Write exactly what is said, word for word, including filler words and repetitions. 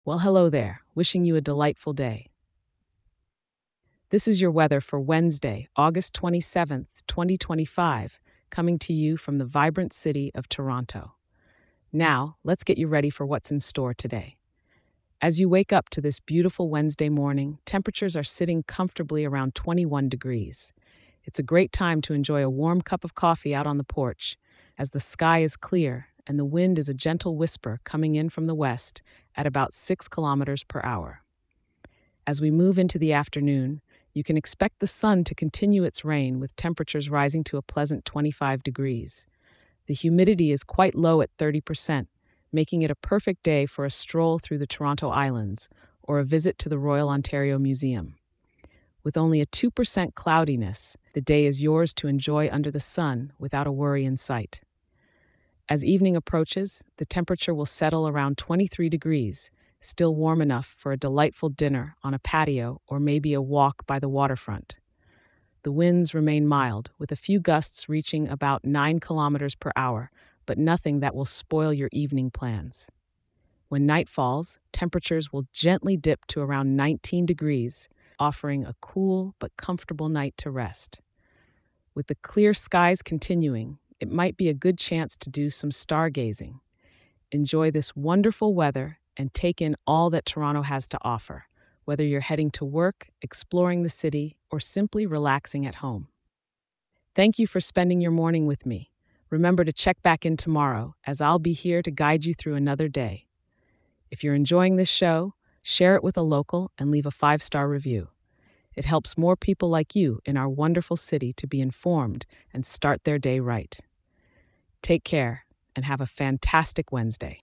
Well, hello there. Wishing you a delightful day. This is your weather for Wednesday, August twenty-seventh, twenty twenty-five, coming to you from the vibrant city of Toronto. Now, let's get you ready for what's in store today. As you wake up to this beautiful Wednesday morning, temperatures are sitting comfortably around twenty-one degrees. It's a great time to enjoy a warm cup of coffee out on the porch, as the sky is clear and the wind is a gentle whisper coming in from the west at about six kilometers per hour. As we move into the afternoon, you can expect the sun to continue its reign with temperatures rising to a pleasant twenty-five degrees. The humidity is quite low at thirty percent, making it a perfect day for a stroll through the Toronto Islands or a visit to the Royal Ontario Museum. With only a two percent cloudiness, the day is yours to enjoy under the sun without a worry in sight. As evening approaches, the temperature will settle around twenty-three degrees, still warm enough for a delightful dinner on a patio or maybe a walk by the waterfront. The winds remain mild, with a few gusts reaching about nine kilometers per hour, but nothing that will spoil your evening plans. When night falls, temperatures will gently dip to around nineteen degrees, offering a cool but comfortable night to rest. With the clear skies continuing, it might be a good chance to do some stargazing. Enjoy this wonderful weather and take in all that Toronto has to offer, whether you're heading to work, exploring the city, or simply relaxing at home. Thank you for spending your morning with me. Remember to check back in tomorrow, as I'll be here to guide you through another day. If you're enjoying this show, share it with a local and leave a five-star review. It helps more people like you in our wonderful city to be informed and start their day right. Take care and have a fantastic Wednesday.